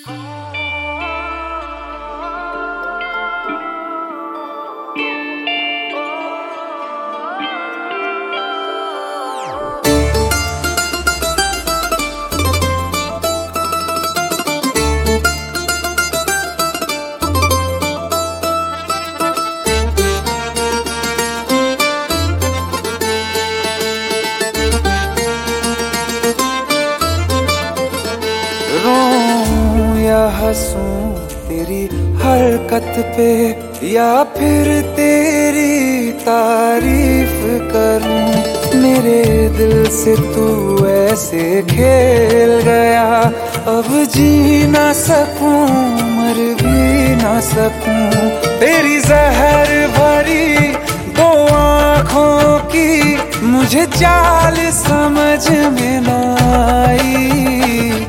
रोऊं या हंसूं तेरी हरकत पे, या फिर तेरी तारीफ करूं। मेरे दिल से तू ऐसे खेल गया, अब जी ना सकूं मर भी ना सकूं। तेरी जहर भरी दो आँखों की मुझे चाल समझ में ना आई।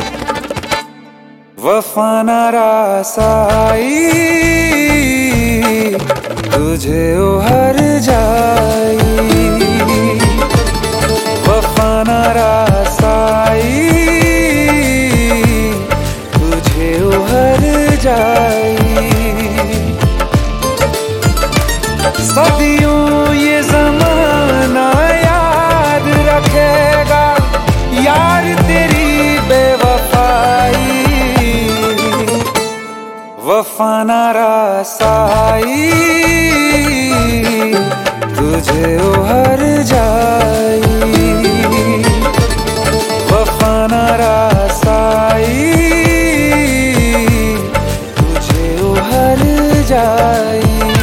वफा न रास आई, तुझे उहर जाई। वफा न रास आई, तुझे उहर जाई। सदियों ये ज़माना याद रखेगा यार तेरी बेवफाई। वफा न रास आई, तुझे उहर जाई। वफा न रास आई, तुझे उहर जाई।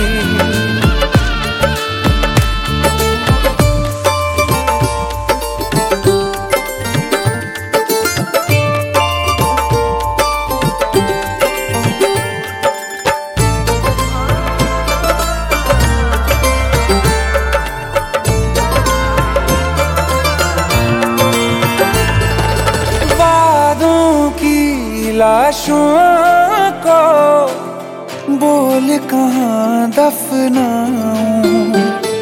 लाशों को बोल कहाँ दफनाऊं,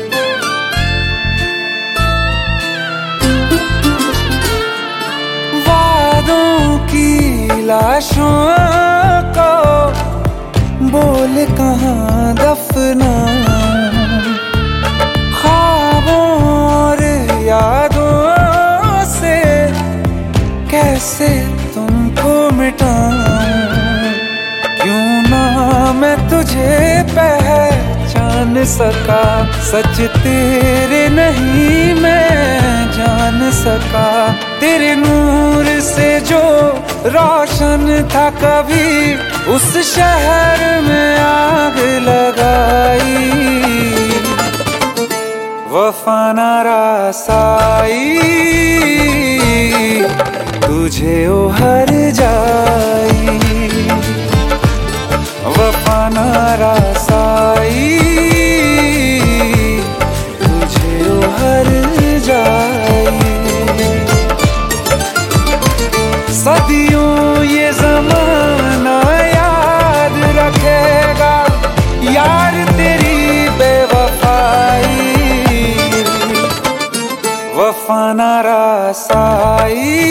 वादों की लाशों को बोल कहाँ दफनाऊं। ख्वाबों और यादों से कैसे तुमको मिटाऊं। क्यों ना मैं तुझे पहचान सका, सच तेरे नहीं मैं जान सका। तेरे नूर से जो रोशन था कभी, उस शहर में आग लगाई। वफा न रास आई, तुझे उहर जाई। वफा न रास आई, तुझे उहर जाई। सदियों ये ज़माना याद रखेगा यार तेरी बेवफाई। वफा न रास आई,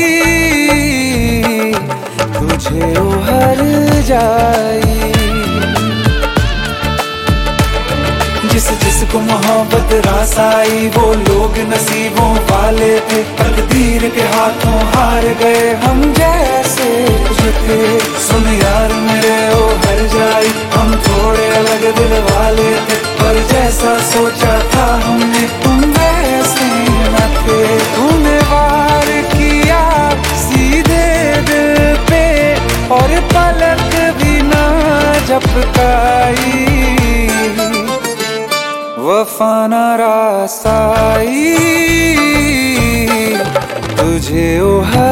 तुझे उहर जाई। जिसको मोहब्बत रास आई, वो लोग नसीबों वाले थे। तकदीर के हाथों हार गए हम जैसे थे। सुन यार मेरे उहर जाई, हम थोड़े अलग दिल वाले थे, पर जैसा सोचा था हमने तुम वैसे न थे। तूने वार किया सीधे दिल पे, और पलक भी ना झपकाई। वफा न रास आई, तुझे उहर